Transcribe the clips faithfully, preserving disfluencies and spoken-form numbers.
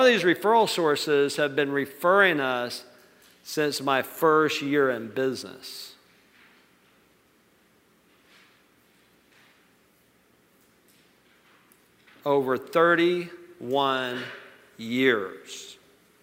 of these referral sources have been referring us since my first year in business. Over thirty-one years.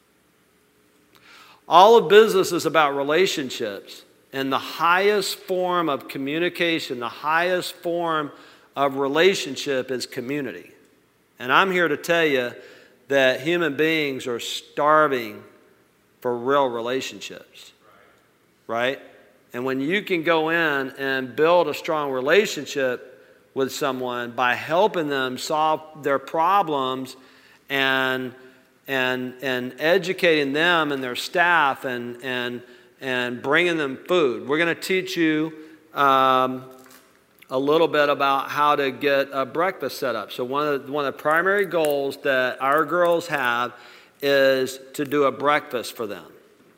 All of business is about relationships. And the highest form of communication, the highest form of relationship is community. And I'm here to tell you that human beings are starving for real relationships. Right? And when you can go in and build a strong relationship with someone by helping them solve their problems and and and educating them and their staff and and and bringing them food. We're going to teach you um, a little bit about how to get a breakfast set up. So one of the, one of the primary goals that our girls have is to do a breakfast for them.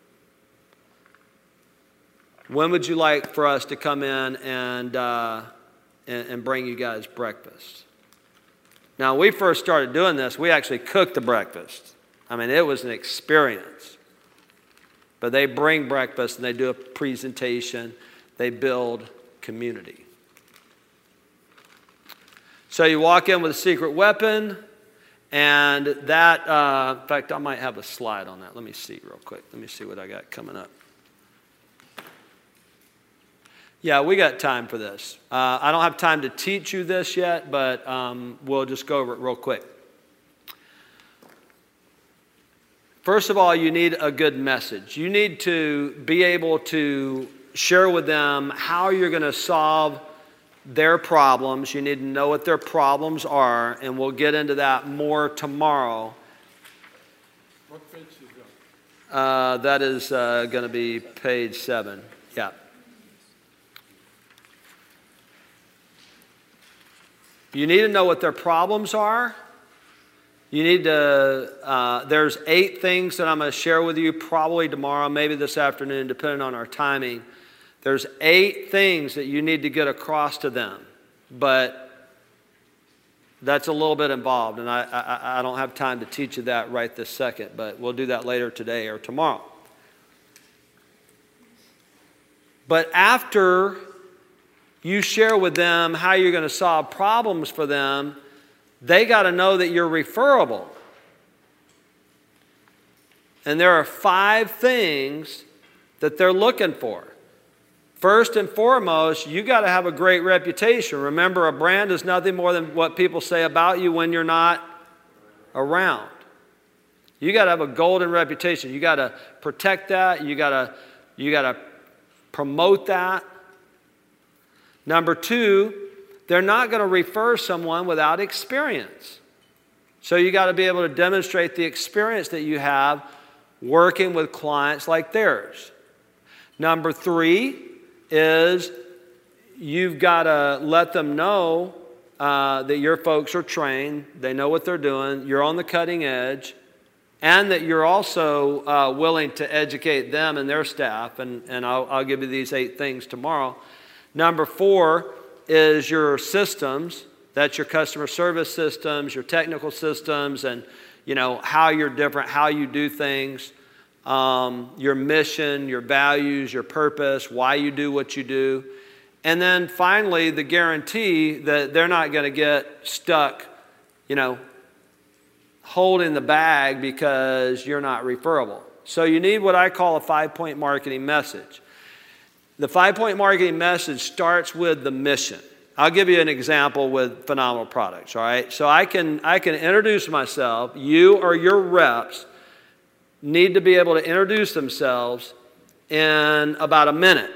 When would you like for us to come in and uh, and, and bring you guys breakfast? Now, when we first started doing this, we actually cooked the breakfast. I mean, it was an experience. But they bring breakfast and they do a presentation. They build community. So you walk in with a secret weapon, and that, uh, in fact, I might have a slide on that. Let me see real quick. Let me see what I got coming up. Yeah, we got time for this. Uh, I don't have time to teach you this yet, but um, we'll just go over it real quick. First of all, you need a good message. You need to be able to share with them how you're going to solve their problems. You need to know what their problems are, and we'll get into that more tomorrow. What page is that? Uh, that is uh, going to be page seven. Yeah. You need to know what their problems are. You need to, uh, there's eight things that I'm going to share with you probably tomorrow, maybe this afternoon, depending on our timing. There's eight things that you need to get across to them. But that's a little bit involved, and I, I, I don't have time to teach you that right this second, but we'll do that later today or tomorrow. But after you share with them how you're going to solve problems for them, they got to know that you're referable. And there are five things that they're looking for. First and foremost, you got to have a great reputation. Remember, a brand is nothing more than what people say about you when you're not around. You got to have a golden reputation. You got to protect that. You got to you got to promote that. Number two, they're not going to refer someone without experience. So you got to be able to demonstrate the experience that you have working with clients like theirs. Number three is you've got to let them know uh, that your folks are trained, they know what they're doing, you're on the cutting edge, and that you're also uh, willing to educate them and their staff. And, and I'll, I'll give you these eight things tomorrow. Number four is your systems. That's your customer service systems, your technical systems, and you know how you're different, how you do things, um, your mission, your values, your purpose, why you do what you do. And then finally, the guarantee that they're not going to get stuck, you know, holding the bag because you're not referable. So you need what I call a five-point marketing message. The five-point marketing message starts with the mission. I'll give you an example with Phenomenal Products, all right? So I can, I can introduce myself. You or your reps need to be able to introduce themselves in about a minute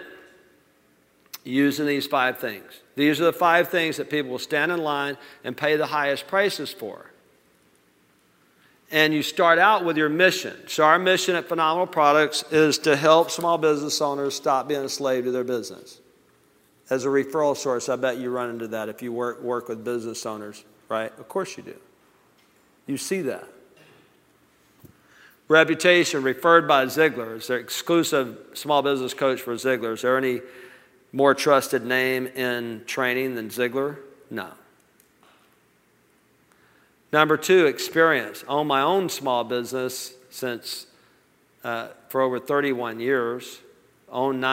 using these five things. These are the five things that people will stand in line and pay the highest prices for. And you start out with your mission. So our mission at Phenomenal Products is to help small business owners stop being a slave to their business. As a referral source, I bet you run into that if you work, work with business owners, right? Of course you do. You see that. Reputation, referred by Ziglar. Is there exclusive small business coach for Ziglar? Is there any more trusted name in training than Ziglar? No. Number two, experience. Own my own small business since uh, for over thirty-one years. Own nine